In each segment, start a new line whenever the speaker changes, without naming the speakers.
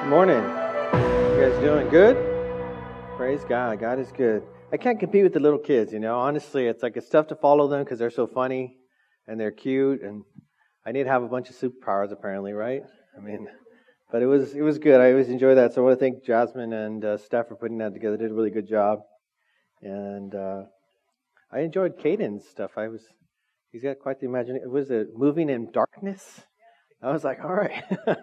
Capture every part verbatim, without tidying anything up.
Morning. You guys doing good? Praise God. God is good. I can't compete with the little kids, you know. Honestly, it's like it's tough to follow them because they're so funny and they're cute, and I need to have a bunch of superpowers apparently, right? I mean, but it was it was good. I always enjoy that. So I want to thank Jasmine and uh, Steph for putting that together. They did a really good job, and uh, I enjoyed Caden's stuff. I was he's got quite the imagination. Was it Moving in Darkness? I was like, all right.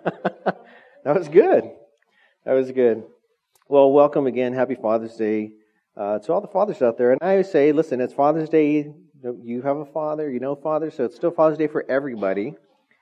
That was good. That was good. Well, welcome again. Happy Father's Day uh, to all the fathers out there. And I always say, listen, it's Father's Day. You have a father, you know father, so it's still Father's Day for everybody.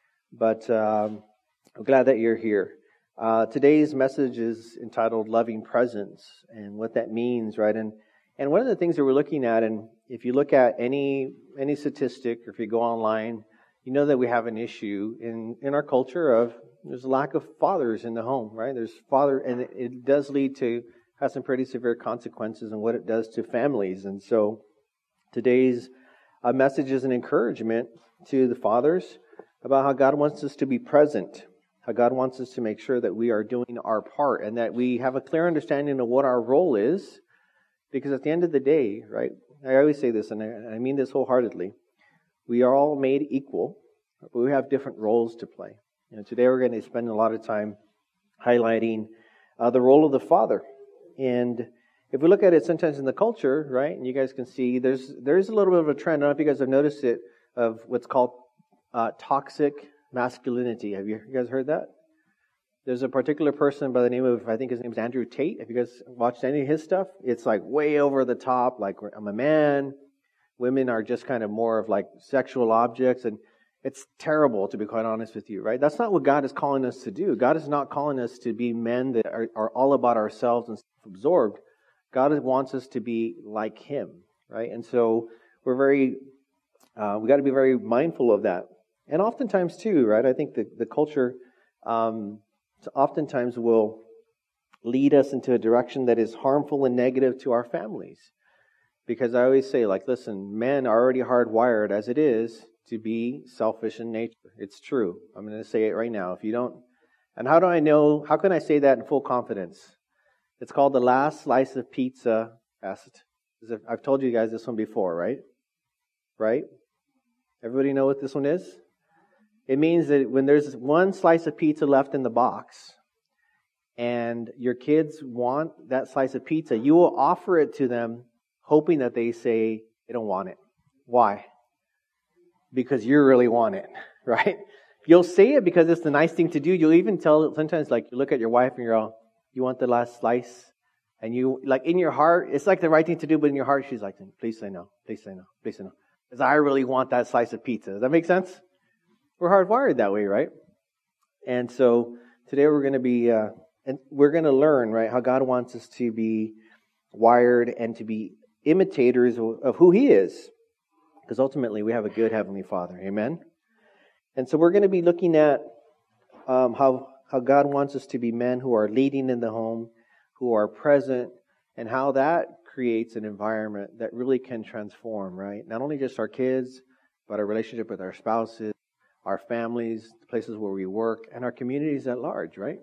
But um, I'm glad that you're here. Uh, today's message is entitled Loving Presence and what that means, right? And and one of the things that we're looking at, and if you look at any any statistic, or if you go online, you know that we have an issue in, in our culture of there's a lack of fathers in the home, right? There's father, and it, it does lead to, has some pretty severe consequences and what it does to families. And so today's uh, message is an encouragement to the fathers about how God wants us to be present, how God wants us to make sure that we are doing our part and that we have a clear understanding of what our role is. Because at the end of the day, right, I always say this, and I, and I mean this wholeheartedly, we are all made equal, but we have different roles to play. You know, today we're going to spend a lot of time highlighting uh, the role of the father. And if we look at it sometimes in the culture, right, and you guys can see there's there's a little bit of a trend, I don't know if you guys have noticed it, of what's called uh, toxic masculinity. Have you, you guys heard that? There's a particular person by the name of, I think his name is Andrew Tate. Have you guys watched any of his stuff? It's like way over the top, like I'm a man. Women are just kind of more of like sexual objects, and it's terrible, to be quite honest with you, right? That's not what God is calling us to do. God is not calling us to be men that are, are all about ourselves and self-absorbed. God wants us to be like Him, right? And so we're very, uh, we got to be very mindful of that. And oftentimes too, right? I think the, the culture um, oftentimes will lead us into a direction that is harmful and negative to our families. Because I always say, like, listen, men are already hardwired as it is to be selfish in nature. It's true. I'm going to say it right now. If you don't, and how do I know, how can I say that in full confidence? It's called the last slice of pizza test. I've told you guys this one before, right? Right? Everybody know what this one is? It means that when there's one slice of pizza left in the box, and your kids want that slice of pizza, you will offer it to them hoping that they say they don't want it. Why? Because you really want it, right? You'll say it because it's the nice thing to do. You'll even tell, sometimes like you look at your wife and you're all, you want the last slice? And you, like in your heart, it's like the right thing to do, but in your heart she's like, please say no, please say no, please say no. Because I really want that slice of pizza. Does that make sense? We're hardwired that way, right? And so today we're going to be, uh, and we're going to learn, right, how God wants us to be wired and to be imitators of who He is. Because ultimately we have a good Heavenly Father. Amen? And so we're going to be looking at um, how, how God wants us to be men who are leading in the home, who are present, and how that creates an environment that really can transform, right? Not only just our kids, but our relationship with our spouses, our families, the places where we work, and our communities at large, right?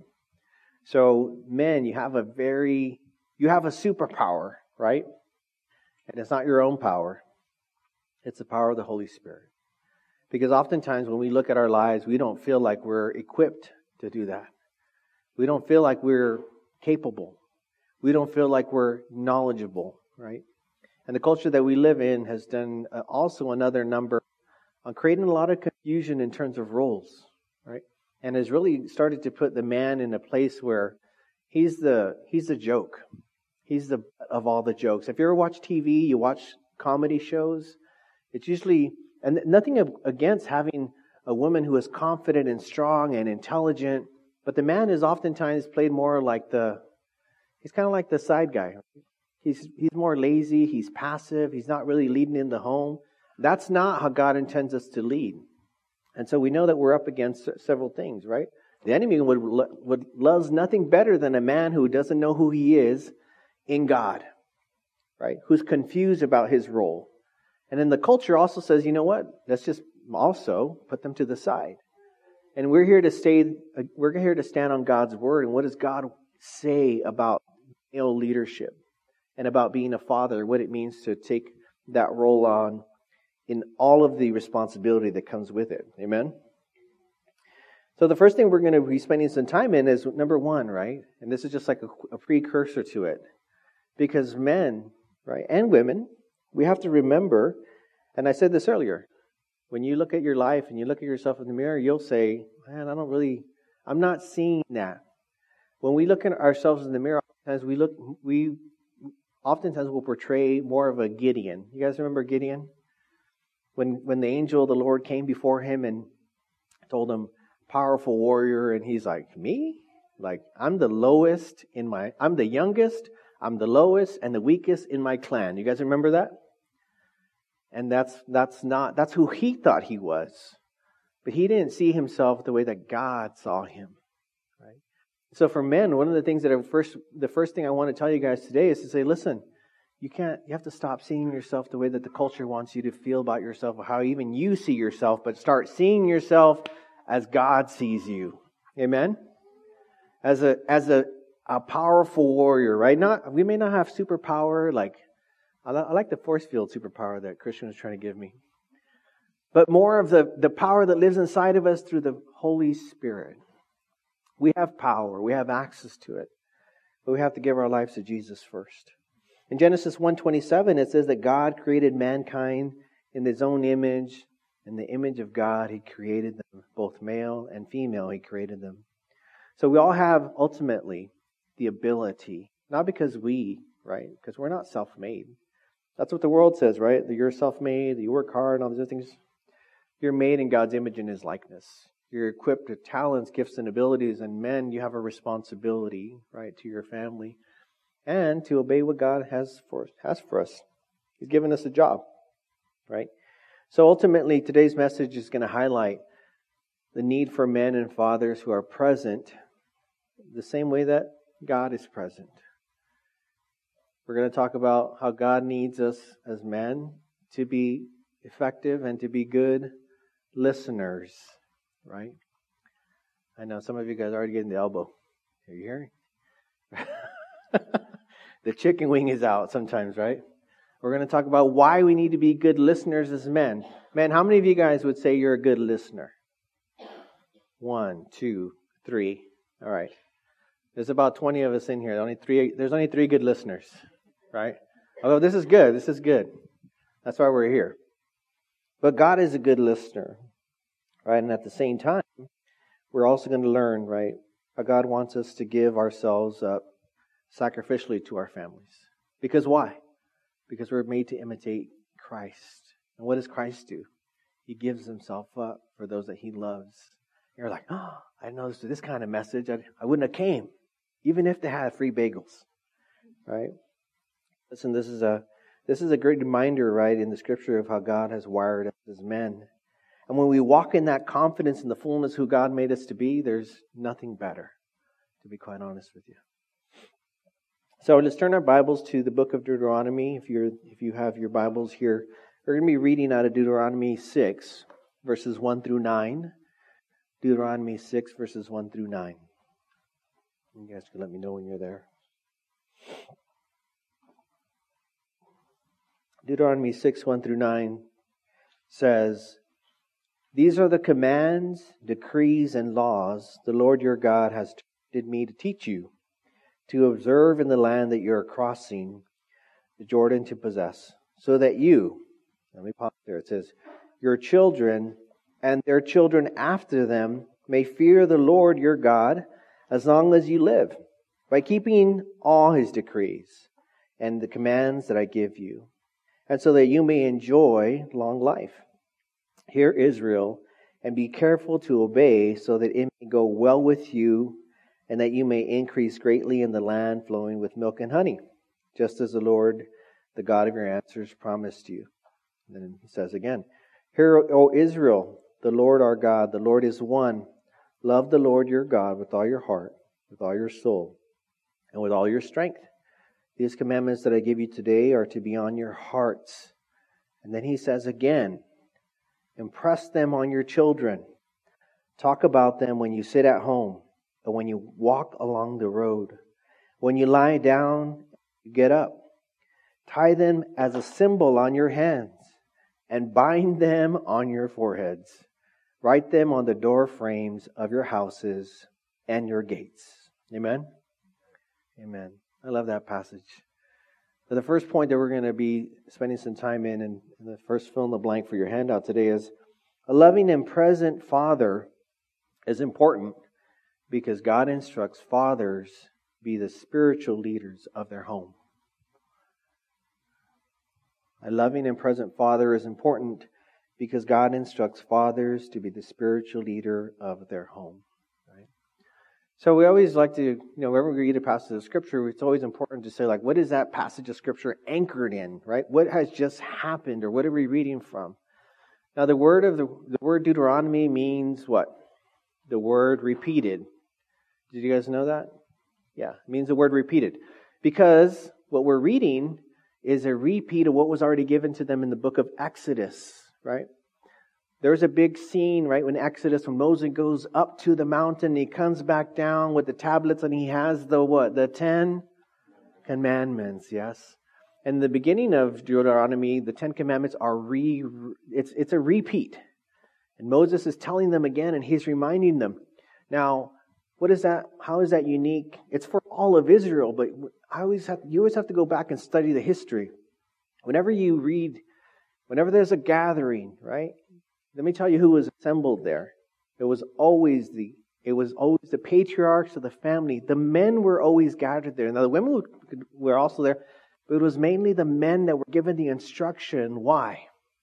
So, men, you have a very, you have a superpower, right? And it's not your own power. It's the power of the Holy Spirit. Because oftentimes when we look at our lives, we don't feel like we're equipped to do that. We don't feel like we're capable. We don't feel like we're knowledgeable, right? And the culture that we live in has done uh, also another number on creating a lot of confusion in terms of roles, right? And has really started to put the man in a place where he's the he's the joke. He's the of all the jokes. If you ever watch T V, you watch comedy shows, it's usually, and nothing against having a woman who is confident and strong and intelligent, but the man is oftentimes played more like the, he's kind of like the side guy. He's he's more lazy, he's passive, he's not really leading in the home. That's not how God intends us to lead. And so we know that we're up against several things, right? The enemy would, would loves nothing better than a man who doesn't know who he is in God, right? Who's confused about his role. And then the culture also says, you know what? Let's just also put them to the side. And we're here to stay, we're here to stand on God's word. And what does God say about male leadership and about being a father, what it means to take that role on in all of the responsibility that comes with it. Amen? So the first thing we're going to be spending some time in is number one, right? And this is just like a, a precursor to it. Because men, right, and women, we have to remember, and I said this earlier, when you look at your life and you look at yourself in the mirror, you'll say, man, I don't really, I'm not seeing that. When we look at ourselves in the mirror, oftentimes we look, we oftentimes will portray more of a Gideon. You guys remember Gideon? When when the angel of the Lord came before him and told him, powerful warrior, and he's like, me? Like, I'm the lowest in my, I'm the youngest, I'm the lowest and the weakest in my clan. You guys remember that? And that's that's not, that's who he thought he was. But he didn't see himself the way that God saw him. Right? So for men, one of the things that I first, the first thing I want to tell you guys today is to say, listen, you can't, you have to stop seeing yourself the way that the culture wants you to feel about yourself, or how even you see yourself, but start seeing yourself as God sees you. Amen? As a as a, a powerful warrior, right? Not we may not have superpower, like I, I like the force field superpower that Christian was trying to give me. But more of the, the power that lives inside of us through the Holy Spirit. We have power, we have access to it. But we have to give our lives to Jesus first. In Genesis one twenty-seven, it says that God created mankind in His own image. In the image of God, He created them, both male and female, He created them. So we all have, ultimately, the ability, not because we, right? Because we're not self-made. That's what the world says, right? That you're self-made, that you work hard, and all these other things. You're made in God's image and His likeness. You're equipped with talents, gifts, and abilities. And men, you have a responsibility, right, to your family. And to obey what God has for, has for us. He's given us a job, right? So ultimately, today's message is going to highlight the need for men and fathers who are present the same way that God is present. We're going to talk about how God needs us as men to be effective and to be good listeners, right? I know some of you guys are already getting the elbow. Are you hearing? The chicken wing is out sometimes, right? We're going to talk about why we need to be good listeners as men. Man, how many of you guys would say you're a good listener? One, two, three. All right. There's about twenty of us in here. Only three. There's only three good listeners, right? Although this is good. This is good. That's why we're here. But God is a good listener, right? And at the same time, we're also going to learn, right, how God wants us to give ourselves up sacrificially to our families. Because why? Because we're made to imitate Christ. And what does Christ do? He gives Himself up for those that He loves. You're like, oh, I know this, this kind of message. I, I wouldn't have came, even if they had free bagels, right? Listen, this is a this is a great reminder, right, in the Scripture of how God has wired us as men. And when we walk in that confidence in the fullness who God made us to be, there's nothing better, to be quite honest with you. So let's turn our Bibles to the book of Deuteronomy. If you're if you have your Bibles here, we're going to be reading out of Deuteronomy six, verses one through nine. Deuteronomy six, verses one through nine. You guys can let me know when you're there. Deuteronomy six, one through nine says, "These are the commands, decrees, and laws the Lord your God has trusted me to teach you, to observe in the land that you are crossing the Jordan to possess, so that you," let me pause there, it says, "your children and their children after them may fear the Lord your God as long as you live, by keeping all His decrees and the commands that I give you, and so that you may enjoy long life. Hear, Israel, and be careful to obey, so that it may go well with you, and that you may increase greatly in the land flowing with milk and honey, just as the Lord, the God of your ancestors, promised you." And then He says again, "Hear, O Israel, the Lord our God, the Lord is one. Love the Lord your God with all your heart, with all your soul, and with all your strength. These commandments that I give you today are to be on your hearts." And then He says again, "Impress them on your children. Talk about them when you sit at home, or when you walk along the road. When you lie down, you get up. Tie them as a symbol on your hands and bind them on your foreheads. Write them on the door frames of your houses and your gates. Amen? Amen. I love that passage. So the first point that we're going to be spending some time in, and the first fill in the blank for your handout today, is a loving and present father is important because God instructs fathers be the spiritual leaders of their home. A loving and present father is important because God instructs fathers to be the spiritual leader of their home. Right? So we always like to, you know, whenever we read a passage of Scripture, it's always important to say, like, what is that passage of Scripture anchored in, right? What has just happened, or what are we reading from? Now, the word of the, the word Deuteronomy means what? The word repeated. Did you guys know that? Yeah, it means the word repeated. Because what we're reading is a repeat of what was already given to them in the book of Exodus, right? There's a big scene, right, when Exodus, when Moses goes up to the mountain, he comes back down with the tablets, and he has the what? The Ten Commandments, yes. And the beginning of Deuteronomy, the Ten Commandments are re, it's it's a repeat. And Moses is telling them again, and he's reminding them. Now, what is that? How is that unique? It's for all of Israel, but I always have you always have to go back and study the history. Whenever you read, whenever there's a gathering, right? Let me tell you who was assembled there. It was always the it was always the patriarchs of the family. The men were always gathered there. Now the women were also there, but it was mainly the men that were given the instruction. Why?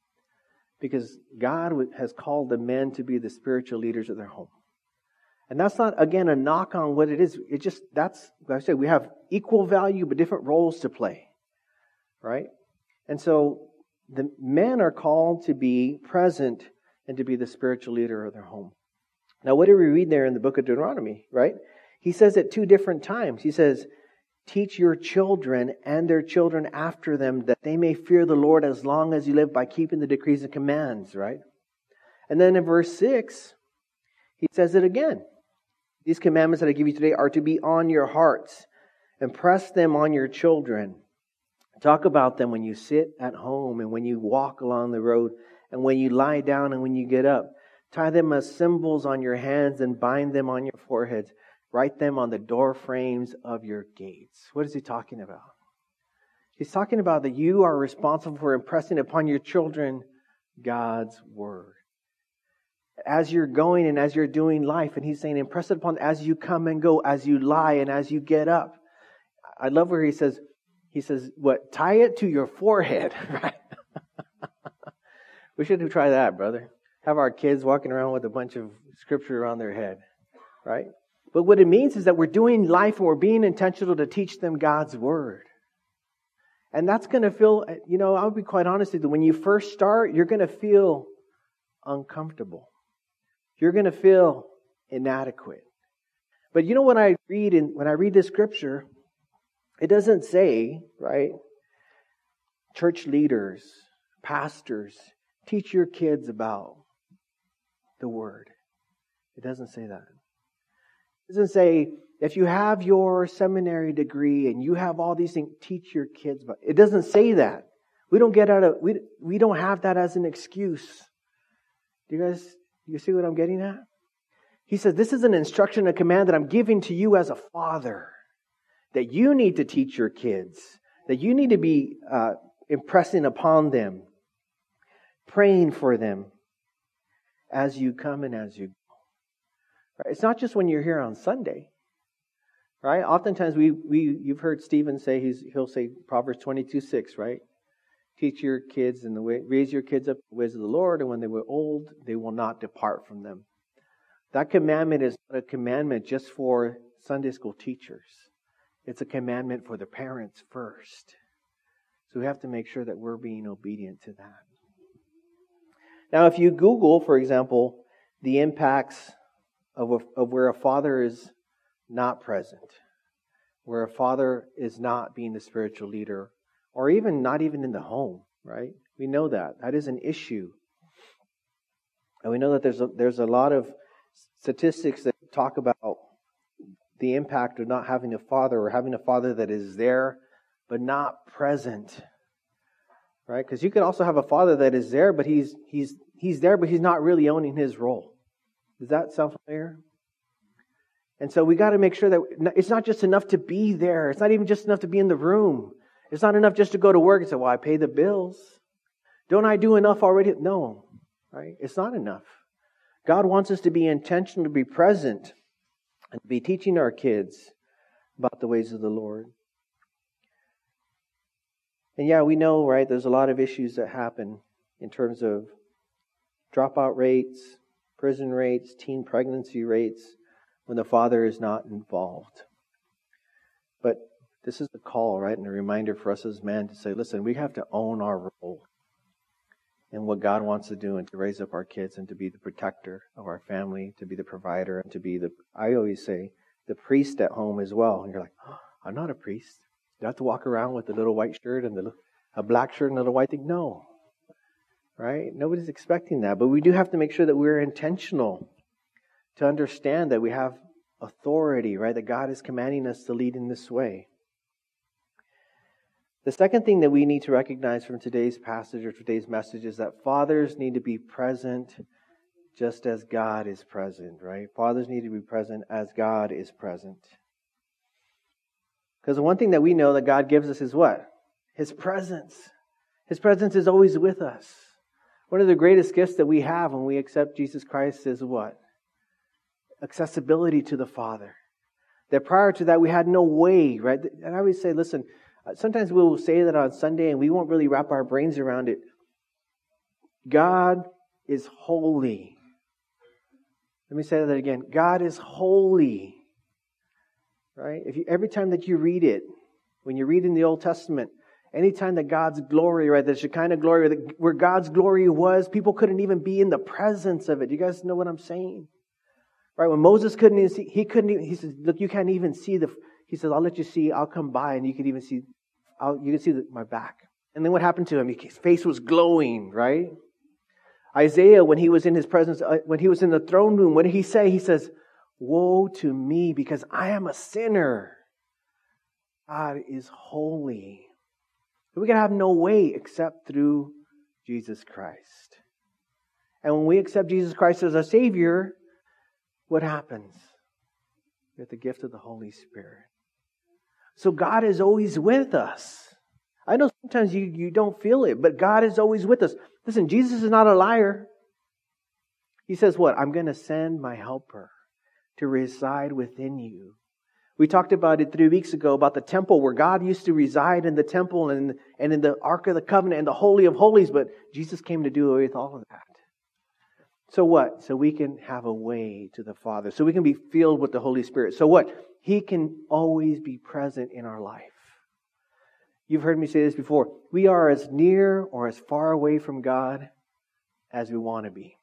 Because God has called the men to be the spiritual leaders of their home. And that's not, again, a knock on what it is. It just, that's, like I said, we have equal value but different roles to play. Right? And so the men are called to be present and to be the spiritual leader of their home. Now, what do we read there in the book of Deuteronomy, right? He says it two different times. He says, teach your children and their children after them that they may fear the Lord as long as you live by keeping the decrees and commands, right? And then in verse six, he says it again. These commandments that I give you today are to be on your hearts. Impress them on your children. Talk about them when you sit at home and when you walk along the road and when you lie down and when you get up. Tie them as symbols on your hands and bind them on your foreheads. Write them on the door frames of your gates. What is he talking about? He's talking about that you are responsible for impressing upon your children God's Word. As you're going and as you're doing life, and he's saying impress it upon as you come and go, as you lie and as you get up. I love where he says, he says, what? Tie it to your forehead, right? We should try that, brother. Have our kids walking around with a bunch of scripture around their head, right? But what it means is that we're doing life and we're being intentional to teach them God's Word. And that's going to feel, you know, I'll be quite honest with you, when you first start, you're going to feel uncomfortable. You're going to feel inadequate. But you know what I read in, when I read this scripture, it doesn't say, right, church leaders, pastors, teach your kids about the Word. It doesn't say that. It doesn't say, if you have your seminary degree and you have all these things, teach your kids about it. It doesn't say that. We don't get out of, we, we don't have that as an excuse. Do you guys, you see what I'm getting at? He says, this is an instruction, a command that I'm giving to you as a father. That you need to teach your kids. That you need to be uh, impressing upon them. Praying for them. As you come and as you go. Right? It's not just when you're here on Sunday. Right? Oftentimes we, we you've heard Stephen say, he's, he'll say Proverbs twenty-two six, right? Teach your kids in the way, raise your kids up in the ways of the Lord, and when they were old, they will not depart from them. That commandment is not a commandment just for Sunday school teachers. It's a commandment for the parents first. So we have to make sure that we're being obedient to that. Now, if you Google, for example, the impacts of, a, of where a father is not present, where a father is not being the spiritual leader, or even not even in the home, right? We know that. That is an issue. And we know that there's a, there's a lot of statistics that talk about the impact of not having a father, or having a father that is there but not present. Right? Because you could also have a father that is there, but he's he's he's there, but he's not really owning his role. Does that sound familiar? And so we got to make sure that it's not just enough to be there. It's not even just enough to be in the room. It's not enough just to go to work and say, well, I pay the bills. Don't I do enough already? No, right? It's not enough. God wants us to be intentional, to be present, and to be teaching our kids about the ways of the Lord. And yeah, we know, right, there's a lot of issues that happen in terms of dropout rates, prison rates, teen pregnancy rates, when the father is not involved. But this is a call, right, and a reminder for us as men to say, listen, we have to own our role in what God wants to do, and to raise up our kids and to be the protector of our family, to be the provider, and to be the, I always say, the priest at home as well. And you're like, oh, I'm not a priest. Do I have to walk around with a little white shirt and the, a black shirt and a little white thing? No. Right? Nobody's expecting that. But we do have to make sure that we're intentional to understand that we have authority, right? That God is commanding us to lead in this way. The second thing that we need to recognize from today's passage or today's message is that fathers need to be present just as God is present, right? Fathers need to be present as God is present. Because the one thing that we know that God gives us is what? His presence. His presence is always with us. One of the greatest gifts that we have when we accept Jesus Christ is what? Accessibility to the Father. That prior to that we had no way, right? And I always say, listen, sometimes we will say that on Sunday and we won't really wrap our brains around it. God is holy. Let me say that again. God is holy. Right? If you, every time that you read it, when you read in the Old Testament, anytime that God's glory, right, the Shekinah glory, where God's glory was, people couldn't even be in the presence of it. You guys know what I'm saying? Right? When Moses couldn't even see, he couldn't even, he says, look, you can't even see the, he says, I'll let you see, I'll come by and you can even see, I'll, you can see the, my back. And then what happened to him? His face was glowing, right? Isaiah, when he was in his presence, uh, when he was in the throne room, what did he say? He says, woe to me because I am a sinner. God is holy. We can have no way except through Jesus Christ. And when we accept Jesus Christ as our Savior, what happens? We get the gift of the Holy Spirit. So God is always with us. I know sometimes you, you don't feel it, but God is always with us. Listen, Jesus is not a liar. He says what? I'm going to send my helper to reside within you. We talked about it three weeks ago about the temple where God used to reside in the temple and, and in the Ark of the Covenant and the Holy of Holies, but Jesus came to do away with all of that. So what? So we can have a way to the Father. So we can be filled with the Holy Spirit. So what? He can always be present in our life. You've heard me say this before. We are as near or as far away from God as we want to be.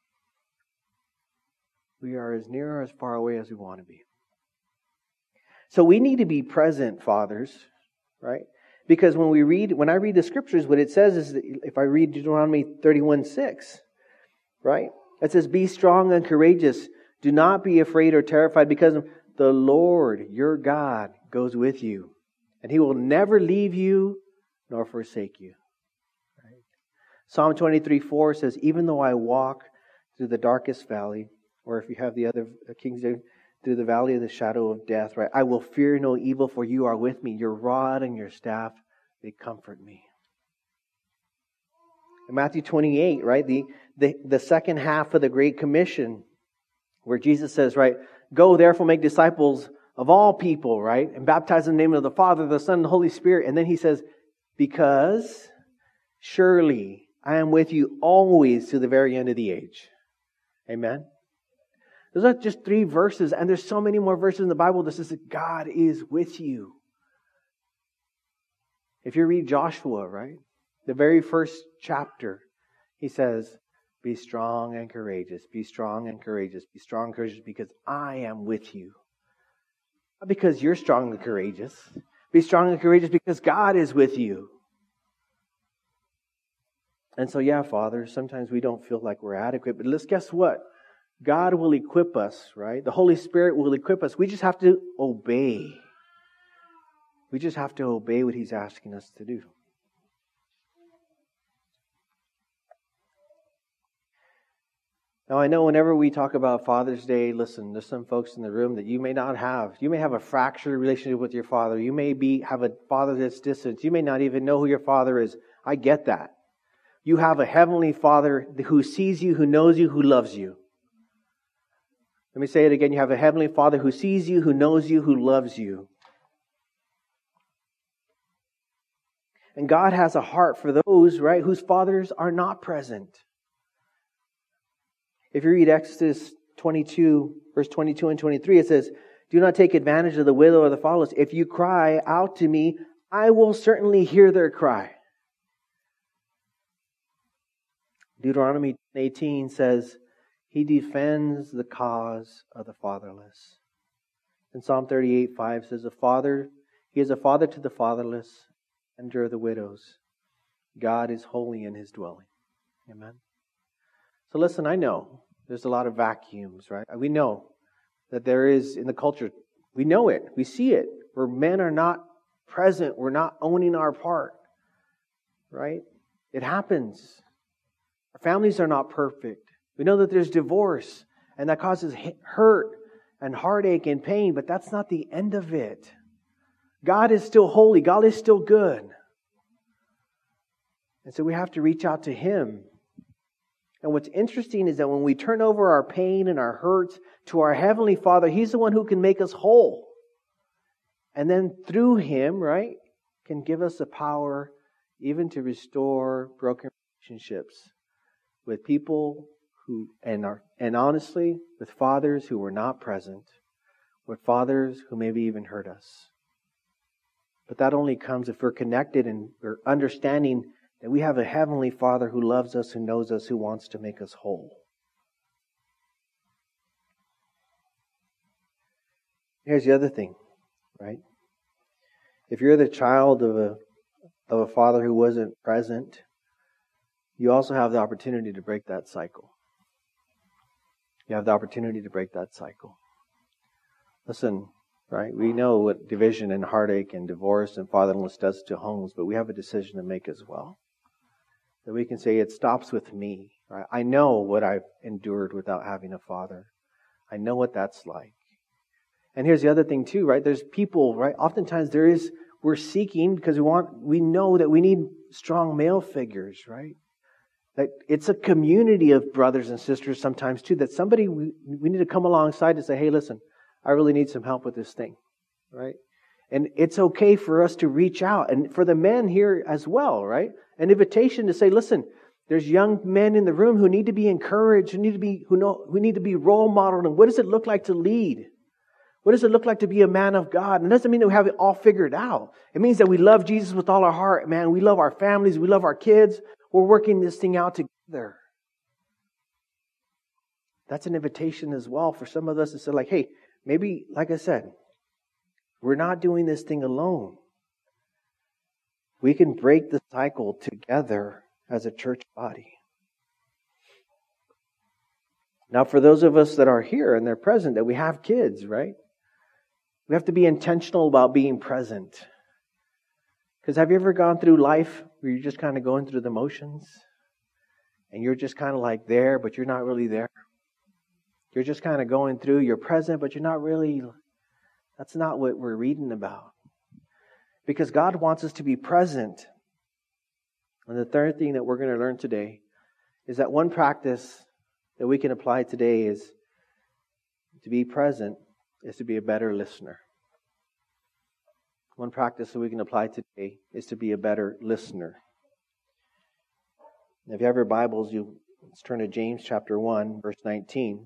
We are as near or as far away as we want to be. So we need to be present, fathers, right? Because when we read, when I read the scriptures, what it says is, that if I read Deuteronomy thirty-one six, right? It says, be strong and courageous. Do not be afraid or terrified because the Lord, your God, goes with you. And He will never leave you nor forsake you. Right? Psalm twenty-three four says, even though I walk through the darkest valley, or if you have the other King James, through the valley of the shadow of death, right? I will fear no evil, for you are with me. Your rod and your staff, they comfort me. In Matthew twenty-eight, right? The, the, the second half of the Great Commission, where Jesus says, right? Go therefore make disciples of all people, right? And baptize in the name of the Father, the Son, and the Holy Spirit. And then He says, because surely I am with you always to the very end of the age. Amen. Those are just three verses, and there's so many more verses in the Bible that says that God is with you. If you read Joshua, right? The very first chapter, he says, be strong and courageous, be strong and courageous, be strong and courageous because I am with you. Not because you're strong and courageous. Be strong and courageous because God is with you. And so, yeah, fathers, sometimes we don't feel like we're adequate, but let's guess what? God will equip us, right? The Holy Spirit will equip us. We just have to obey. We just have to obey what He's asking us to do. Now, I know whenever we talk about Father's Day, listen, there's some folks in the room that you may not have. You may have a fractured relationship with your father. You may be have a father that's distant. You may not even know who your father is. I get that. You have a heavenly Father who sees you, who knows you, who loves you. Let me say it again. You have a heavenly Father who sees you, who knows you, who loves you. And God has a heart for those, right, whose fathers are not present. If you read Exodus twenty-two, verse twenty-two and twenty-three, it says, "Do not take advantage of the widow or the fatherless. If you cry out to me, I will certainly hear their cry." Deuteronomy eighteen says, He defends the cause of the fatherless. And Psalm thirty-eight five says, "A father, He is a father to the fatherless and to the widows. God is holy in His dwelling." Amen. So listen, I know there's a lot of vacuums, right? We know that there is in the culture. We know it. We see it. Where men are not present. We're not owning our part. Right? It happens. Our families are not perfect. We know that there's divorce. And that causes hurt and heartache and pain. But that's not the end of it. God is still holy. God is still good. And so we have to reach out to Him. And what's interesting is that when we turn over our pain and our hurts to our Heavenly Father, He's the one who can make us whole. And then through Him, right, can give us the power even to restore broken relationships with people who, and are, and honestly, with fathers who were not present, with fathers who maybe even hurt us. But that only comes if we're connected and we're understanding that we have a Heavenly Father who loves us, who knows us, who wants to make us whole. Here's the other thing, right? If you're the child of a of a father who wasn't present, you also have the opportunity to break that cycle. You have the opportunity to break that cycle. Listen, right? We know what division and heartache and divorce and fatherless does to homes, but we have a decision to make as well. That we can say, it stops with me. Right? I know what I've endured without having a father. I know what that's like. And here's the other thing too, right? There's people, right? Oftentimes there is, we're seeking because we want, we know that we need strong male figures, right? That it's a community of brothers and sisters sometimes too, that somebody, we, we need to come alongside and say, hey, listen, I really need some help with this thing, right? And it's okay for us to reach out. And for the men here as well, right? An invitation to say, listen, there's young men in the room who need to be encouraged, who need to be, who know, who need to be role modeled. And what does it look like to lead? What does it look like to be a man of God? And it doesn't mean that we have it all figured out. It means that we love Jesus with all our heart, man. We love our families. We love our kids. We're working this thing out together. That's an invitation as well for some of us to say, like, hey, maybe, like I said, we're not doing this thing alone. We can break the cycle together as a church body. Now, for those of us that are here and they're present, that we have kids, right? We have to be intentional about being present. Because have you ever gone through life where you're just kind of going through the motions? And you're just kind of like there, but you're not really there? You're just kind of going through, you're present, but you're not really... That's not what we're reading about. Because God wants us to be present. And the third thing that we're going to learn today is that one practice that we can apply today is to be present is to be a better listener. One practice that we can apply today is to be a better listener. If you have your Bibles, you let's turn to James chapter one, verse nineteen.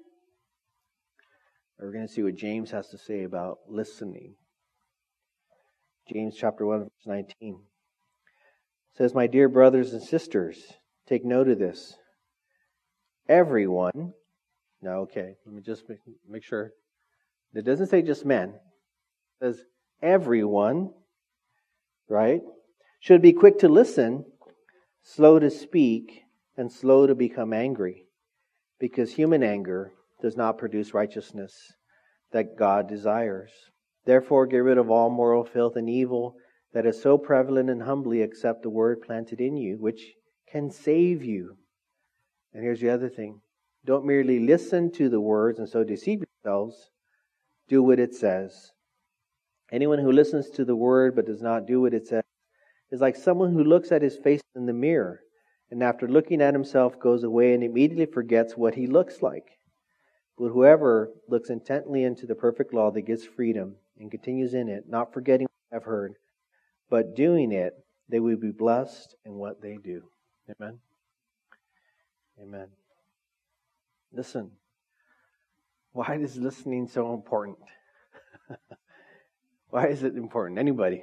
We're going to see what James has to say about listening. James chapter one, verse nineteen. It says, "My dear brothers and sisters, take note of this. Everyone," no, okay, let me just make, make sure. It doesn't say just men. It says everyone, right, should be quick to listen, slow to speak, and slow to become angry. because human anger does not produce righteousness that God desires. Therefore, get rid of all moral filth and evil that is so prevalent, and humbly accept the word planted in you, which can save you. And here's the other thing. Don't merely listen to the words and so deceive yourselves. Do what it says. Anyone who listens to the word but does not do what it says is like someone who looks at his face in the mirror, and after looking at himself goes away and immediately forgets what he looks like. But whoever looks intently into the perfect law that gives freedom and continues in it, not forgetting what I've heard, but doing it, they will be blessed in what they do. Amen? Amen. Listen. Why is listening so important? Why is it important? Anybody?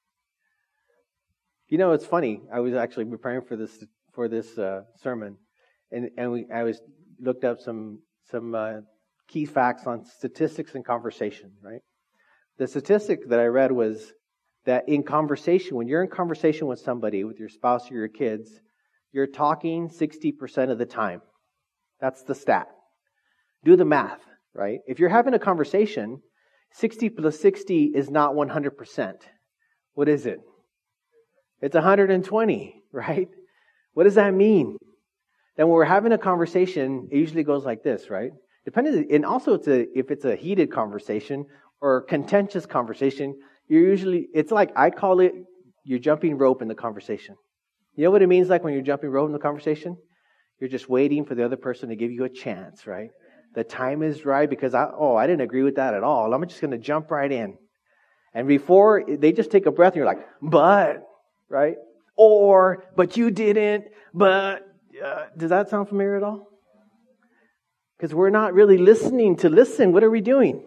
You know, it's funny. I was actually preparing for this for this uh, sermon, and and we I was looked up some some uh, key facts on statistics and conversation. Right. The statistic that I read was that in conversation, when you're in conversation with somebody, with your spouse or your kids, you're talking sixty percent of the time. That's the stat. Do the math, right? If you're having a conversation, sixty plus sixty is not one hundred percent. What is it? It's one hundred twenty, right? What does that mean? Then when we're having a conversation, it usually goes like this, right? Depending, and also it's a, if it's a heated conversation or contentious conversation, you're usually, it's like, I call it, you're jumping rope in the conversation. You know what it means like when you're jumping rope in the conversation? You're just waiting for the other person to give you a chance, right? The time is right because, I, oh, I didn't agree with that at all. I'm just going to jump right in. And before, they just take a breath and you're like, but, right? Or, but you didn't, but, uh, does that sound familiar at all? Because we're not really listening to listen. What are we doing?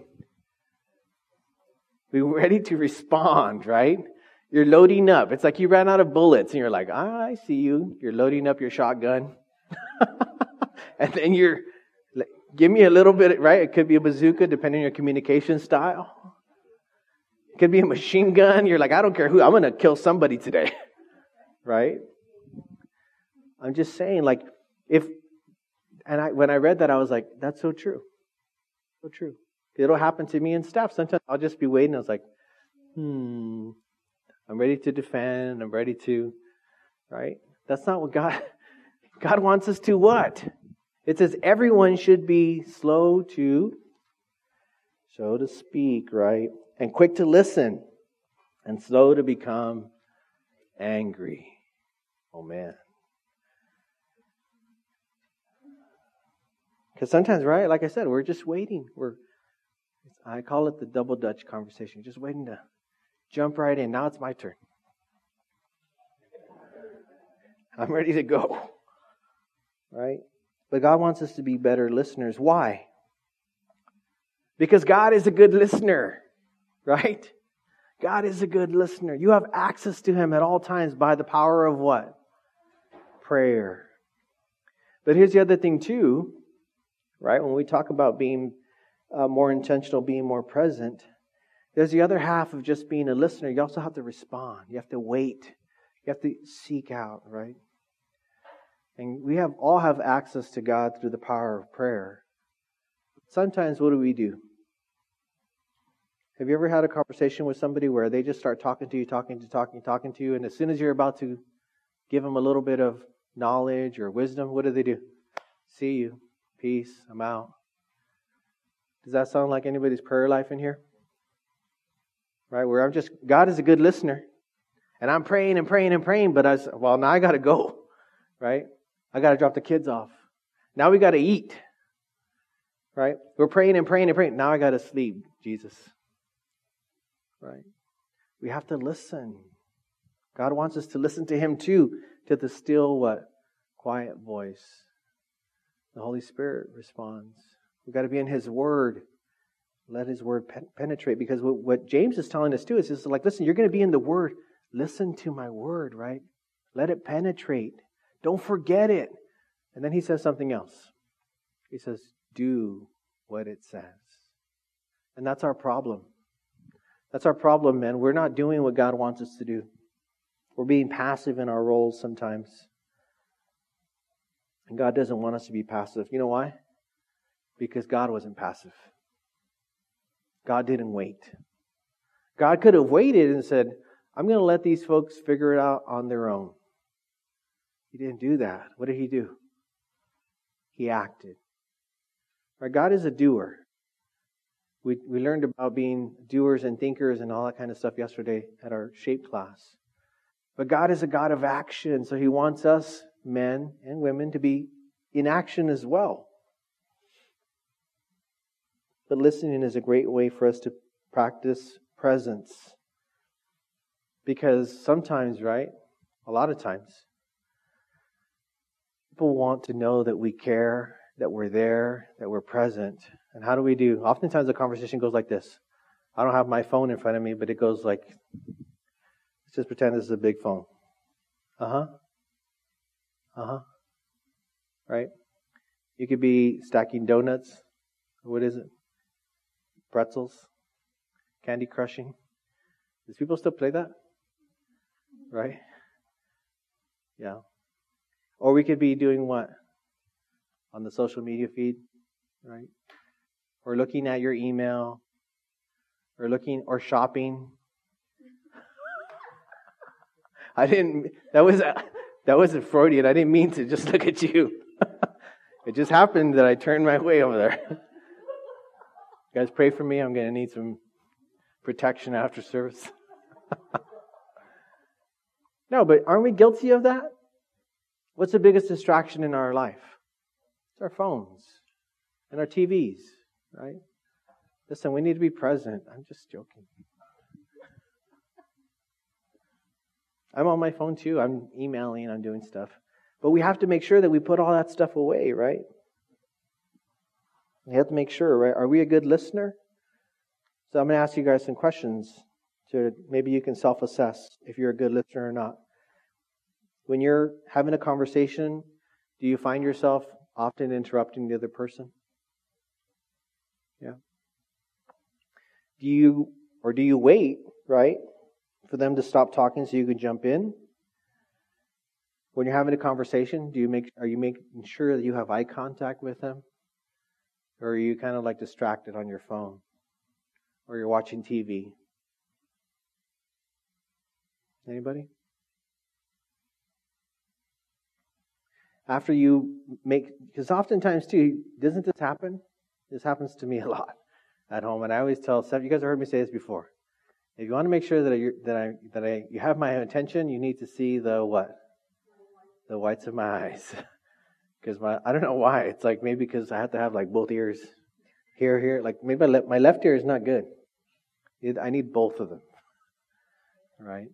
We're ready to respond, right? You're loading up. It's like you ran out of bullets and you're like, ah, I see you. You're loading up your shotgun. And then you're, give me a little bit, right? It could be a bazooka depending on your communication style. It could be a machine gun. You're like, I don't care who, I'm going to kill somebody today. Right? I'm just saying, like, if, and I, when I read that, I was like, that's so true. So true. It'll happen to me and staff. Sometimes I'll just be waiting. I was like, hmm, I'm ready to defend. I'm ready to, right? That's not what God, God wants us to what? It says everyone should be slow to, so to speak, right? And quick to listen and slow to become angry. Oh man. Because sometimes, right, like I said, we're just waiting. We're, I call it the double Dutch conversation. Just waiting to jump right in. Now it's my turn. I'm ready to go. Right? But God wants us to be better listeners. Why? Because God is a good listener. Right? God is a good listener. You have access to Him at all times by the power of what? Prayer. But here's the other thing too. Right? When we talk about being uh, more intentional, being more present, there's the other half of just being a listener. You also have to respond. You have to wait. You have to seek out, right? And we have all have access to God through the power of prayer. Sometimes what do we do? Have you ever had a conversation with somebody where they just start talking to you, talking to talking, talking to you, and as soon as you're about to give them a little bit of knowledge or wisdom, what do they do? See you. Peace. I'm out. Does that sound like anybody's prayer life in here? Right? Where I'm just, God is a good listener. And I'm praying and praying and praying, but I was, well, now I got to go. Right? I got to drop the kids off. Now we got to eat. Right? We're praying and praying and praying. Now I got to sleep, Jesus. Right? We have to listen. God wants us to listen to Him too, to the still what? Quiet voice. The Holy Spirit responds. We've got to be in His Word. Let His Word pen- penetrate. Because what, what James is telling us too is just like, listen, you're going to be in the Word. Listen to my Word, right? Let it penetrate. Don't forget it. And then he says something else. He says, do what it says. And that's our problem. That's our problem, man. We're not doing what God wants us to do. We're being passive in our roles sometimes. And God doesn't want us to be passive. You know why? Because God wasn't passive. God didn't wait. God could have waited and said, I'm going to let these folks figure it out on their own. He didn't do that. What did He do? He acted. Right? God is a doer. We we learned about being doers and thinkers and all that kind of stuff yesterday at our shape class. But God is a God of action, so He wants us, men and women, to be in action as well. But listening is a great way for us to practice presence. Because sometimes, right, a lot of times, people want to know that we care, that we're there, that we're present. And how do we do? Oftentimes the conversation goes like this. I don't have my phone in front of me, but it goes like, let's just pretend this is a big phone. Uh-huh. Uh-huh. Right? You could be stacking donuts. What is it? Pretzels. Candy crushing. Does people still play that? Right? Yeah. Or we could be doing what? On the social media feed, right? Or looking at your email. Or looking, or shopping. I didn't, that was, that wasn't Freudian. I didn't mean to just look at you. It just happened that I turned my way over there. You guys pray for me. I'm going to need some protection after service. No, but aren't we guilty of that? What's the biggest distraction in our life? It's our phones and our T Vs, right? Listen, we need to be present. I'm just joking. I'm on my phone too. I'm emailing, I'm doing stuff. But we have to make sure that we put all that stuff away, right? We have to make sure, right? Are we a good listener? So I'm going to ask you guys some questions so maybe you can self-assess if you're a good listener or not. When you're having a conversation, do you find yourself often interrupting the other person? Yeah. Do you, or do you wait, right, for them to stop talking so you can jump in? When you're having a conversation, do you make, are you making sure that you have eye contact with them? Or are you kind of like distracted on your phone? Or you're watching T V? Anybody? After you make, because oftentimes too, doesn't this happen? This happens to me a lot at home, and I always tell Steph, you guys have heard me say this before. If you want to make sure that I, that I that I you have my attention, you need to see the what? The whites of my eyes. Because my I don't know why. It's like maybe because I have to have like both ears here, here. Like maybe my left, my left ear is not good. I need both of them. Right?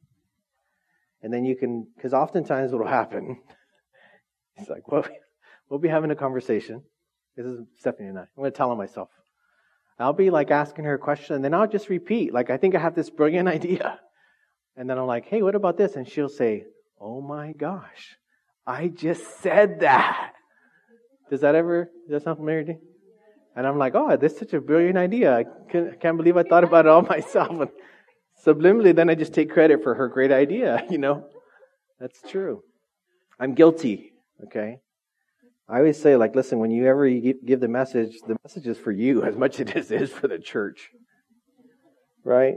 And then you can, because oftentimes what will happen, it's like, well, we'll be having a conversation. This is Stephanie and I. I'm going to tell her myself. I'll be like asking her a question, and then I'll just repeat. Like, I think I have this brilliant idea. And then I'm like, hey, what about this? And she'll say, oh my gosh, I just said that. Does that ever, does that sound familiar to you? And I'm like, oh, this is such a brilliant idea. I can't, can't believe I thought about it all myself. And subliminally, then I just take credit for her great idea, you know. That's true. I'm guilty, okay? I always say, like, listen, when you ever give the message, the message is for you as much as it is for the church. Right?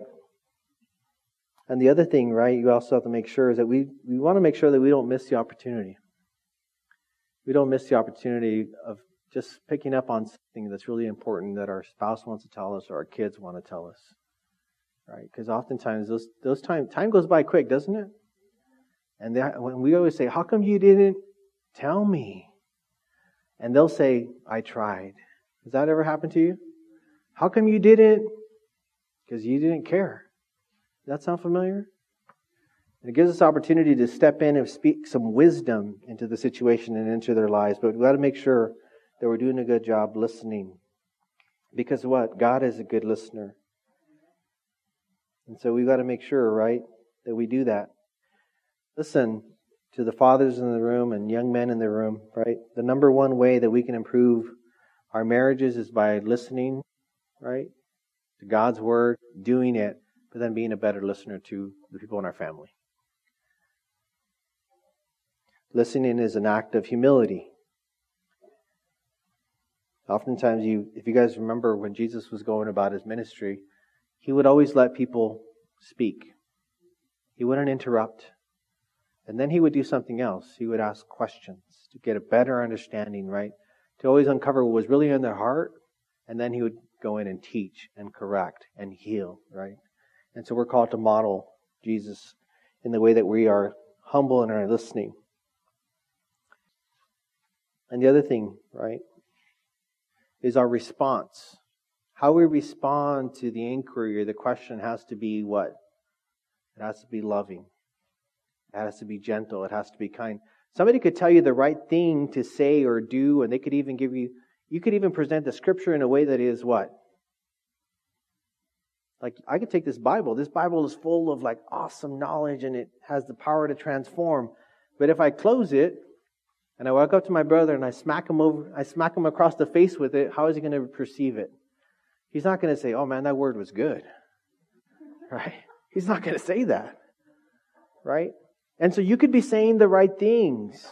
And the other thing, right, you also have to make sure is that we, we want to make sure that we don't miss the opportunity. We don't miss the opportunity of just picking up on something that's really important that our spouse wants to tell us or our kids want to tell us. Right? Because oftentimes those those time time goes by quick, doesn't it? And that, when we always say, how come you didn't tell me? And they'll say, I tried. Has that ever happened to you? How come you didn't? Because you didn't care. Does that sound familiar? And it gives us opportunity to step in and speak some wisdom into the situation and into their lives. But we've got to make sure that we're doing a good job listening. Because what? God is a good listener. And so we've got to make sure, right, that we do that. Listen to the fathers in the room and young men in the room, right? The number one way that we can improve our marriages is by listening, right, to God's Word, doing it, but then being a better listener to the people in our family. Listening is an act of humility, Oftentimes, you, if you guys remember when Jesus was going about his ministry, he would always let people speak. He wouldn't interrupt. And then he would do something else. He would ask questions to get a better understanding, right? To always uncover what was really in their heart. And then he would go in and teach and correct and heal, right? And so we're called to model Jesus in the way that we are humble and are listening. And the other thing, right, is our response. How we respond to the inquiry or the question has to be what? It has to be loving. It has to be gentle. It has to be kind. Somebody could tell you the right thing to say or do, and they could even give you, you could even present the scripture in a way that is what? Like, I could take this Bible. This Bible is full of like awesome knowledge and it has the power to transform. But if I close it and I walk up to my brother and I smack him over, I smack him across the face with it, how is he going to perceive it? He's not going to say, "Oh man, that word was good." Right? He's not going to say that. Right? And so you could be saying the right things.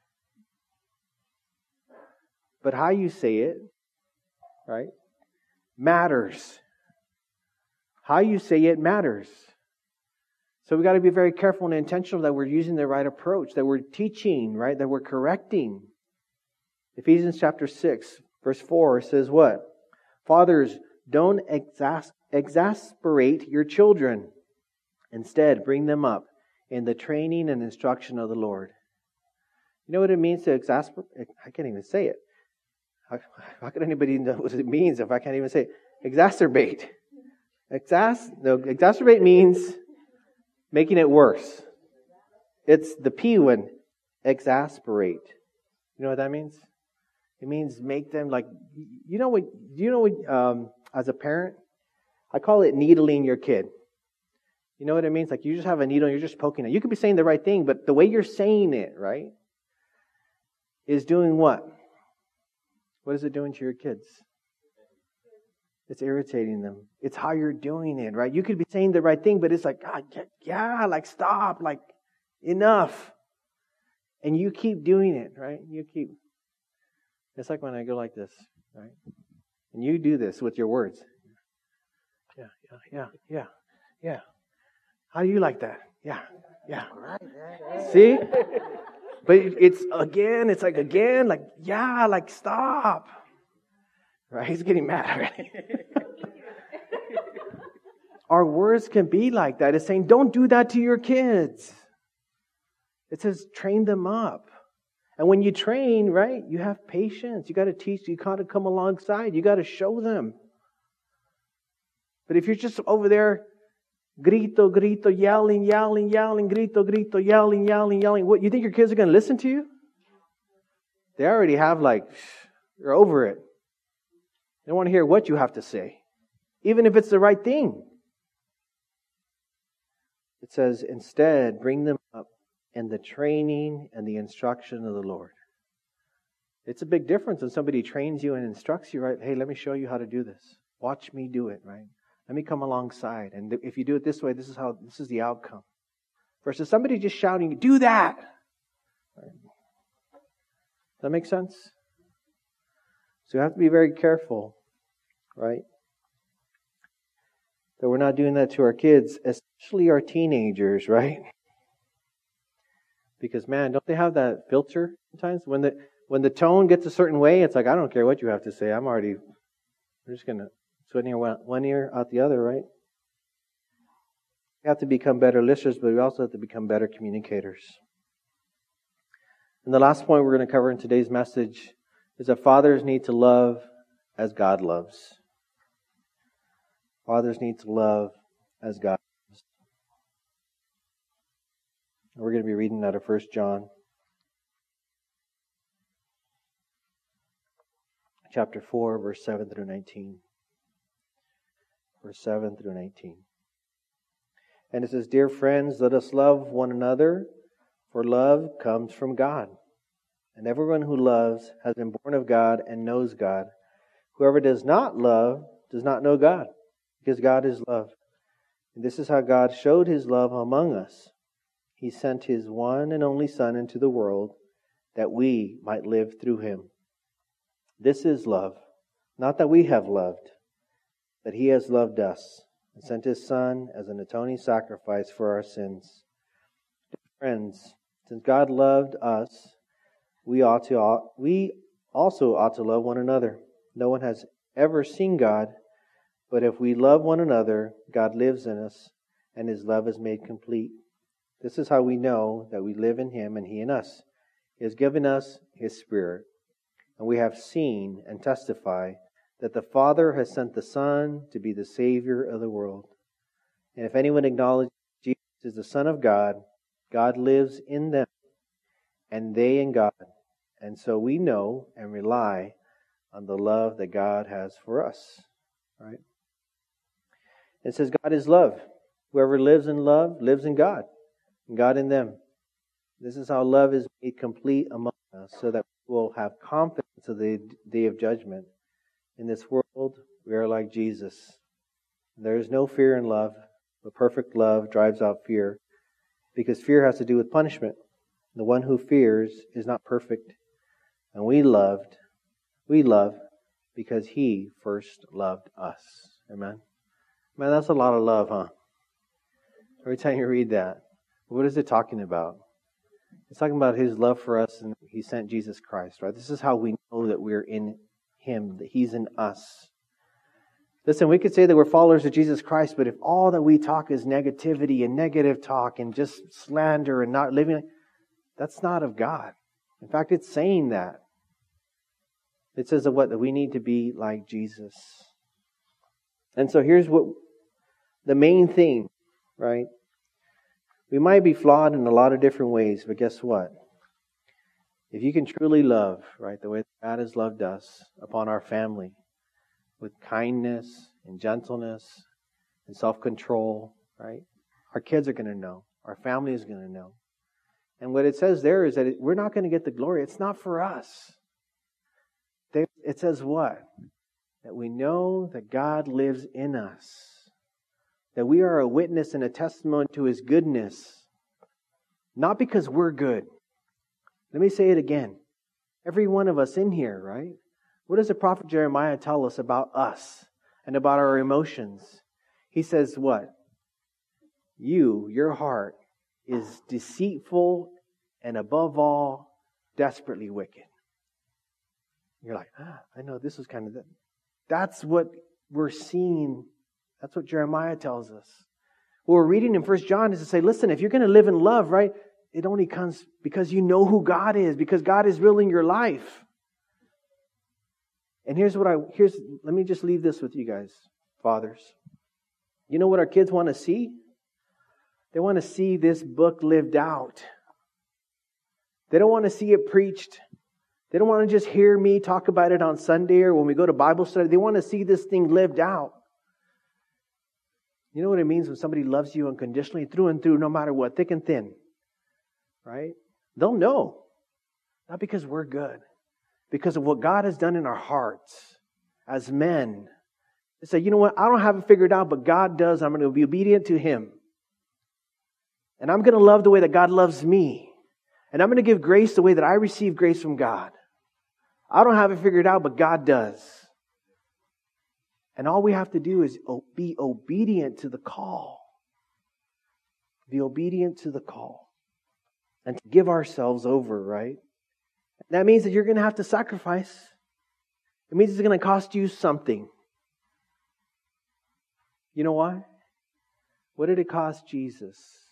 But how you say it, right, matters. How you say it matters. So we got to be very careful and intentional that we're using the right approach, that we're teaching, right, that we're correcting. Ephesians chapter six, verse four says what? Fathers, don't exas- exasperate your children. Instead, bring them up in the training and instruction of the Lord. You know what it means to exasperate? I can't even say it. How, how can anybody know what it means if I can't even say it? Exacerbate. Exas- no, exacerbate means making it worse. It's the P one, exasperate. You know what that means? It means make them like, you know what, you know what, um, as a parent, I call it needling your kid. You know what it means? Like you just have a needle and you're just poking it. You could be saying the right thing, but the way you're saying it, right, is doing what? What is it doing to your kids? It's irritating them. It's how you're doing it, right? You could be saying the right thing, but it's like, God, yeah, like stop, like enough. And you keep doing it, right? You keep. It's like when I go like this, right? And you do this with your words. Yeah, yeah, yeah, yeah, yeah. How do you like that? Yeah, yeah. See? But it's again, it's like again, like, yeah, like stop. Right? He's getting mad already. Our words can be like that. It's saying, don't do that to your kids. It says, train them up. And when you train, right, you have patience. You got to teach. You got to come alongside. You got to show them. But if you're just over there, grito, grito, yelling, yelling, yelling, grito, grito, yelling, yelling, yelling, what, you think your kids are going to listen to you? They already have like, they're over it. They don't want to hear what you have to say, even if it's the right thing. It says, instead, bring them up in the training and the instruction of the Lord. It's a big difference when somebody trains you and instructs you, right? Hey, let me show you how to do this. Watch me do it, right? Let me come alongside. And if you do it this way, this is how, this is the outcome. Versus somebody just shouting, do that. Right? Does that make sense? So you have to be very careful, right? That we're not doing that to our kids, especially our teenagers, right? Because man, don't they have that filter sometimes? When the when the tone gets a certain way, it's like, I don't care what you have to say. I'm already, we're just going to swing ear one ear out the other, right? We have to become better listeners, but we also have to become better communicators. And the last point we're going to cover in today's message is that fathers need to love as God loves. Fathers need to love as God loves. And we're going to be reading out of First John chapter four, verse seven through nineteen. Verse seven through nineteen. And it says, Dear friends, let us love one another, for love comes from God. And everyone who loves has been born of God and knows God. Whoever does not love does not know God, because God is love. And this is how God showed His love among us. He sent His one and only Son into the world that we might live through Him. This is love. Not that we have loved, but He has loved us and sent His Son as an atoning sacrifice for our sins. Friends, since God loved us, we ought to we also ought to love one another. No one has ever seen God, but if we love one another, God lives in us, and His love is made complete. This is how we know that we live in Him and He in us. He has given us His Spirit, and we have seen and testify that the Father has sent the Son to be the Savior of the world. And if anyone acknowledges Jesus is the Son of God, God lives in them, and they in God. And so we know and rely on the love that God has for us. Right? It says God is love. Whoever lives in love lives in God, and God in them. This is how love is made complete among us, so that we will have confidence of the day of judgment. In this world, we are like Jesus. There is no fear in love, but perfect love drives out fear, because fear has to do with punishment. The one who fears is not perfect. And we loved, we love because He first loved us. Amen? Man, that's a lot of love, huh? Every time you read that, what is it talking about? It's talking about His love for us, and He sent Jesus Christ, right? This is how we know that we're in Him, that He's in us. Listen, we could say that we're followers of Jesus Christ, but if all that we talk is negativity and negative talk and just slander and not living, that's not of God. In fact, it's saying that. It says that what? That we need to be like Jesus. And so here's what the main thing, right? We might be flawed in a lot of different ways, but guess what? If you can truly love, right, the way God has loved us upon our family, with kindness and gentleness and self-control, right? Our kids are going to know. Our family is going to know. And what it says there is that it, we're not going to get the glory. It's not for us. They, it says what? That we know that God lives in us. That we are a witness and a testimony to His goodness. Not because we're good. Let me say it again. Every one of us in here, right? What does the prophet Jeremiah tell us about us and about our emotions? He says what? You, your heart, is deceitful and above all, desperately wicked. You're like, ah, I know this is kind of... The... That's what we're seeing. That's what Jeremiah tells us. What we're reading in First John is to say, listen, if you're going to live in love, right, it only comes because you know who God is, because God is real in your life. And here's what I, here's, let me just leave this with you guys, fathers. You know what our kids want to see? They want to see this book lived out. They don't want to see it preached. They don't want to just hear me talk about it on Sunday or when we go to Bible study. They want to see this thing lived out. You know what it means when somebody loves you unconditionally, through and through, no matter what, thick and thin. Right? They'll know. Not because we're good. Because of what God has done in our hearts as men. They say, you know what, I don't have it figured out, but God does. I'm going to be obedient to Him. And I'm going to love the way that God loves me. And I'm going to give grace the way that I receive grace from God. I don't have it figured out, but God does. And all we have to do is be obedient to the call. Be obedient to the call. And to give ourselves over, right? That means that you're going to have to sacrifice. It means it's going to cost you something. You know why? What did it cost Jesus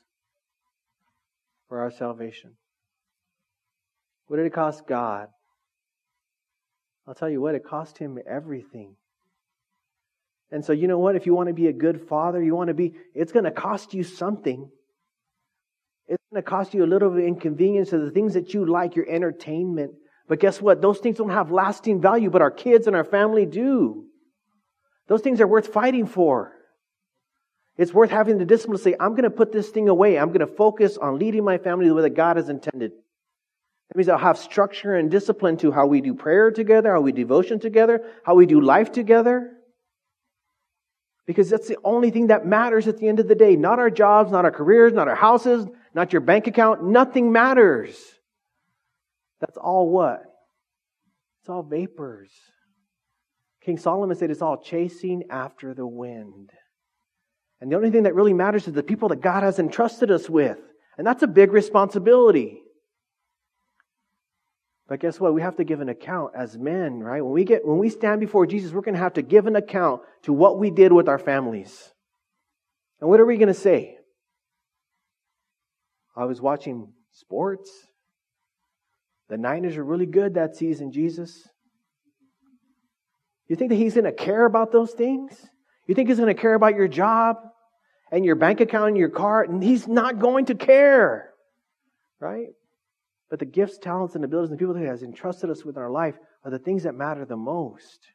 for our salvation? What did it cost God? I'll tell you what, it cost Him everything. And so you know what? If you want to be a good father, you want to be, it's going to cost you something. It's going to cost you a little bit of inconvenience of the things that you like, your entertainment. But guess what? Those things don't have lasting value, but our kids and our family do. Those things are worth fighting for. It's worth having the discipline to say, I'm going to put this thing away. I'm going to focus on leading my family the way that God has intended. That means I'll have structure and discipline to how we do prayer together, how we do devotion together, how we do life together. Because that's the only thing that matters at the end of the day. Not our jobs, not our careers, not our houses, not your bank account. Nothing matters. That's all what? It's all vapors. King Solomon said it's all chasing after the wind. And the only thing that really matters is the people that God has entrusted us with. And that's a big responsibility. But guess what? We have to give an account as men, right? When we get when we stand before Jesus, we're going to have to give an account to what we did with our families. And what are we going to say? I was watching sports. The Niners are really good that season, Jesus. You think that He's going to care about those things? You think He's going to care about your job and your bank account and your car? And He's not going to care. Right? But the gifts, talents, and abilities and the people that He has entrusted us with in our life are the things that matter the most.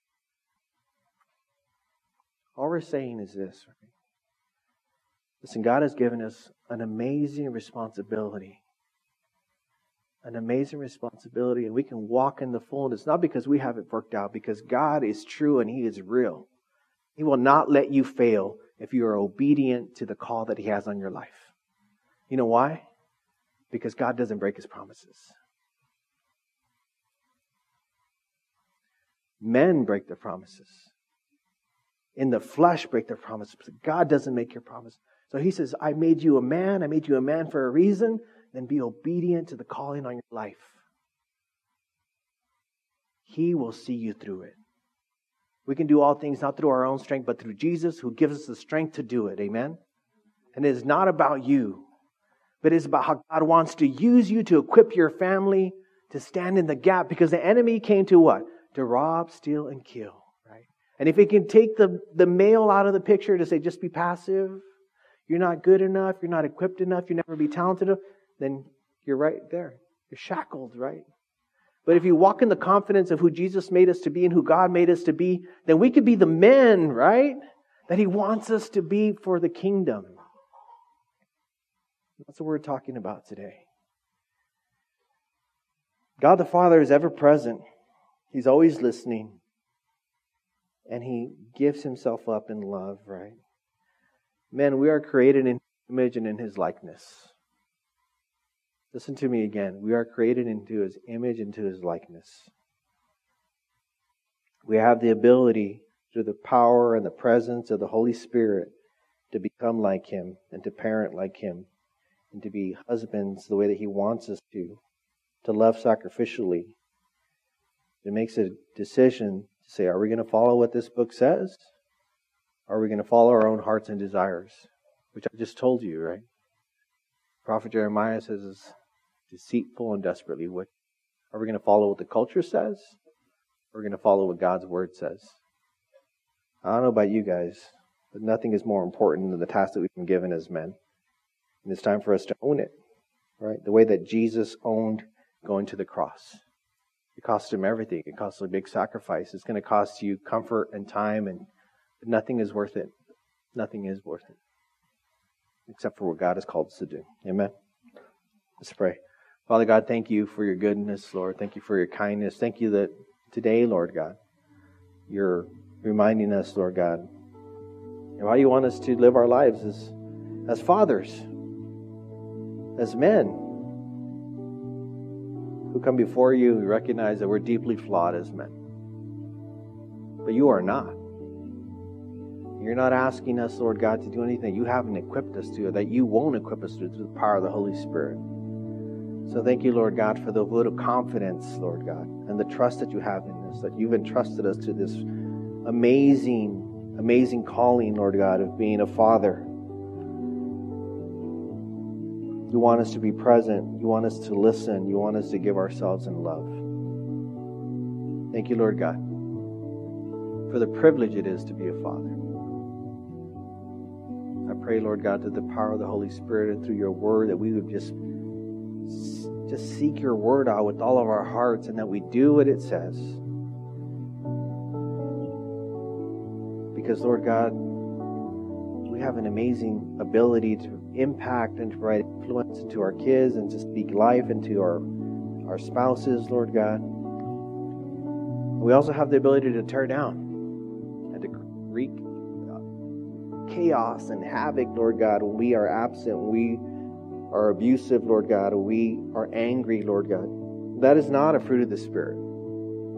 All we're saying is this. Right? Listen, God has given us an amazing responsibility. An amazing responsibility, and we can walk in the fullness, not because we have it worked out, because God is true and He is real. He will not let you fail if you are obedient to the call that He has on your life. You know why? Because God doesn't break His promises. Men break their promises. In the flesh break their promises. God doesn't make your promise. So He says, I made you a man. I made you a man for a reason. Then be obedient to the calling on your life. He will see you through it. We can do all things not through our own strength, but through Jesus who gives us the strength to do it. Amen? And it is not about you, but it is about how God wants to use you to equip your family to stand in the gap, because the enemy came to what? To rob, steal, and kill. Right? And if He can take the, the male out of the picture to say, just be passive, you're not good enough, you're not equipped enough, you'll never be talented enough, then you're right there. You're shackled, right? But if you walk in the confidence of who Jesus made us to be and who God made us to be, then we could be the men, right? That He wants us to be for the kingdom. That's what we're talking about today. God the Father is ever present. He's always listening. And He gives Himself up in love, right? Men, we are created in His image and in His likeness. Listen to me again. We are created into His image, into His likeness. We have the ability, through the power and the presence of the Holy Spirit, to become like Him and to parent like Him and to be husbands the way that He wants us to, to love sacrificially. It makes a decision to say, are we going to follow what this book says? Or are we going to follow our own hearts and desires? Which I just told you, right? Prophet Jeremiah says it's deceitful and desperately wicked. Are we going to follow what the culture says? Or are we going to follow what God's Word says? I don't know about you guys, but nothing is more important than the task that we've been given as men. And it's time for us to own it, right? The way that Jesus owned going to the cross. It cost Him everything. It cost Him a big sacrifice. It's going to cost you comfort and time, and nothing is worth it. Nothing is worth it. Except for what God has called us to do. Amen? Let's pray. Father God, thank You for Your goodness, Lord. Thank You for Your kindness. Thank You that today, Lord God, You're reminding us, Lord God, of how You want us to live our lives as, as fathers, as men who come before You, who recognize that we're deeply flawed as men. But You are not. You're not asking us, Lord God, to do anything You haven't equipped us to, or that You won't equip us to through the power of the Holy Spirit. So thank You, Lord God, for the vote of confidence, Lord God, and the trust that You have in us, that You've entrusted us to this amazing, amazing calling, Lord God, of being a father. You want us to be present. You want us to listen. You want us to give ourselves in love. Thank You, Lord God, for the privilege it is to be a father. I pray, Lord God, that the power of the Holy Spirit and through Your Word, that we would just, just seek Your Word out with all of our hearts, and that we do what it says. Because, Lord God, we have an amazing ability to impact and to provide influence into our kids and to speak life into our, our spouses, Lord God. We also have the ability to tear down and to wreak chaos and havoc, Lord God, when we are absent, when we are abusive, Lord God, when we are angry, Lord God. That is not a fruit of the Spirit.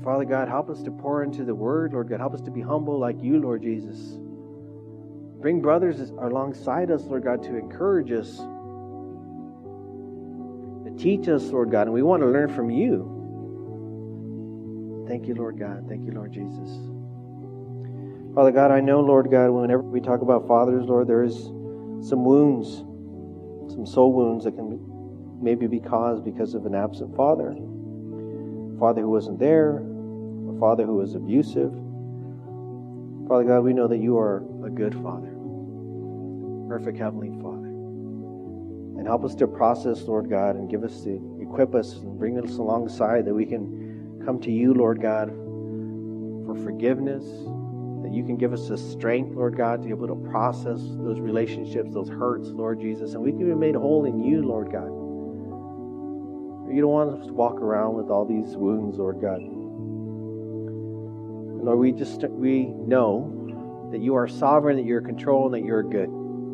Father God, help us to pour into the Word, Lord God. Help us to be humble like you, Lord Jesus. Bring brothers alongside us, Lord God, to encourage us, to teach us, Lord God, and we want to learn from you. Thank you, Lord God. Thank you, Lord Jesus. Father God, I know, Lord God, whenever we talk about fathers, Lord, there is some wounds, some soul wounds that can be, maybe be caused because of an absent father. A father who wasn't there, a father who was abusive. Father God, we know that you are a good Father, perfect Heavenly Father. And help us to process, Lord God, and give us the, equip us and bring us alongside that we can come to you, Lord God, for forgiveness, that you can give us the strength, Lord God, to be able to process those relationships, those hurts, Lord Jesus, and we can be made whole in you, Lord God. You don't want us to walk around with all these wounds, Lord God. And Lord, we just we know that you are sovereign, that you're in control, and that you're good.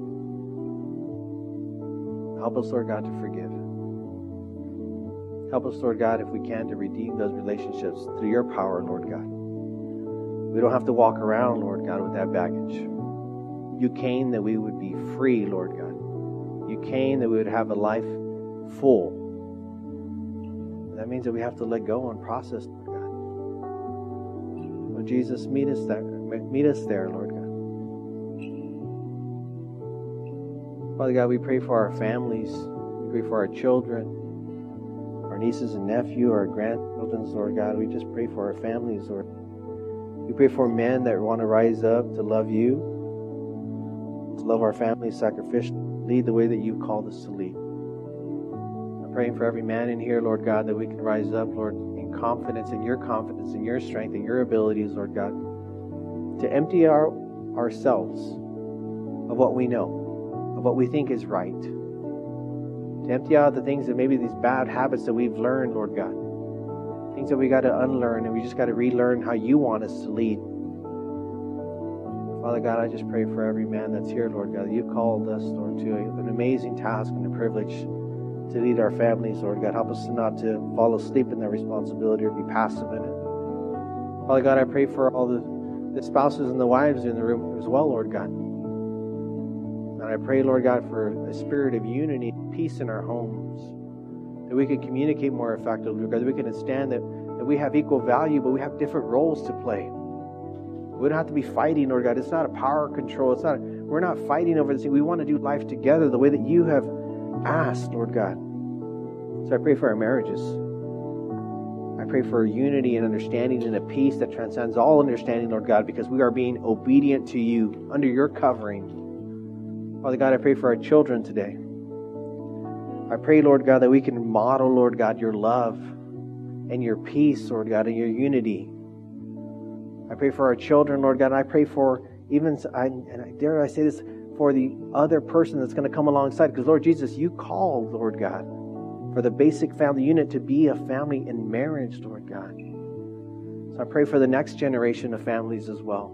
Help us, Lord God, to forgive. Help us, Lord God, if we can, to redeem those relationships through your power, Lord God. We don't have to walk around, Lord God, with that baggage. You came that we would be free, Lord God. You came that we would have a life full. That means that we have to let go and process, Lord God. Lord Jesus, meet us there. Meet us there, Lord God. Father God, we pray for our families. We pray for our children, our nieces and nephews, our grandchildren, Lord God. We just pray for our families, Lord. We pray for men that want to rise up to love you, to love our families sacrificially, lead the way that you've called us to lead. I'm praying for every man in here, Lord God, that we can rise up, Lord, in confidence, in your confidence, in your strength, in your abilities, Lord God, to empty our ourselves of what we know, of what we think is right, to empty out the things that maybe these bad habits that we've learned, Lord God, things that we got to unlearn, and we just got to relearn how you want us to lead. Father God, I just pray for every man that's here, Lord God. You called us, Lord, to an amazing task and a privilege to lead our families, Lord God. Help us not to fall asleep in that responsibility or be passive in it. Father God, I pray for all the, the spouses and the wives in the room as well, Lord God. And I pray, Lord God, for a spirit of unity, peace in our homes, that we can communicate more effectively, Lord God, that we can understand that, that we have equal value, but we have different roles to play. We don't have to be fighting, Lord God. It's not a power control. It's not. We're not fighting over this thing. We want to do life together the way that you have asked, Lord God. So I pray for our marriages. I pray for unity and understanding and a peace that transcends all understanding, Lord God, because we are being obedient to you under your covering. Father God, I pray for our children today. I pray, Lord God, that we can model, Lord God, your love and your peace, Lord God, and your unity. I pray for our children, Lord God, and I pray for even, I, and I dare I say this, for the other person that's going to come alongside. Because, Lord Jesus, you called, Lord God, for the basic family unit to be a family in marriage, Lord God. So I pray for the next generation of families as well.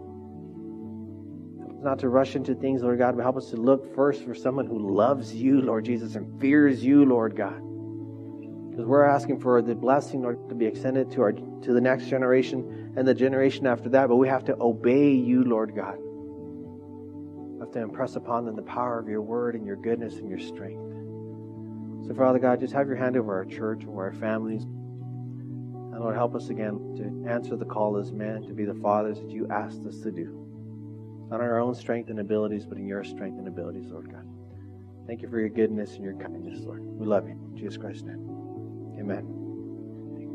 Not to rush into things, Lord God, but help us to look first for someone who loves you, Lord Jesus, and fears you, Lord God. Because we're asking for the blessing, Lord, to be extended to our to the next generation and the generation after that, but we have to obey you, Lord God. We have to impress upon them the power of your word and your goodness and your strength. So, Father God, just have your hand over our church, over our families. And Lord, help us again to answer the call as men, to be the fathers that you asked us to do. Not in our own strength and abilities, but in your strength and abilities, Lord God. Thank you for your goodness and your kindness, Lord. We love you. In Jesus Christ's name. Amen.